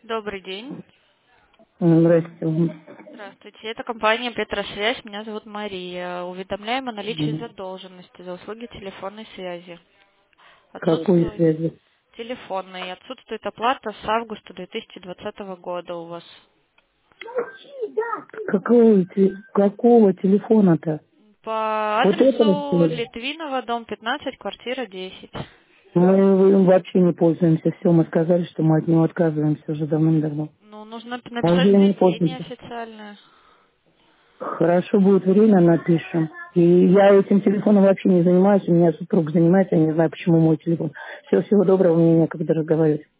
Добрый день. Здравствуйте. Здравствуйте. Это компания Петросвязь. Меня зовут Мария. Уведомляем о наличии задолженности за услуги телефонной связи. Какой Отсутствует связи? телефонной. Отсутствует оплата с августа 2020 года у вас. Какого телефона-то? По Вот этого, адресу что ли? Литвинова, дом 15, квартира 10. Мы им вообще не пользуемся. Все, мы сказали, что мы от него отказываемся уже давным-давно. Ну, нужно Мы уже написать им не заявление пользуемся. официальное. Хорошо, будет время, напишем. И я этим телефоном вообще не занимаюсь. У меня супруг занимается, я не знаю, почему мой телефон. Всего доброго, мне некогда разговаривать.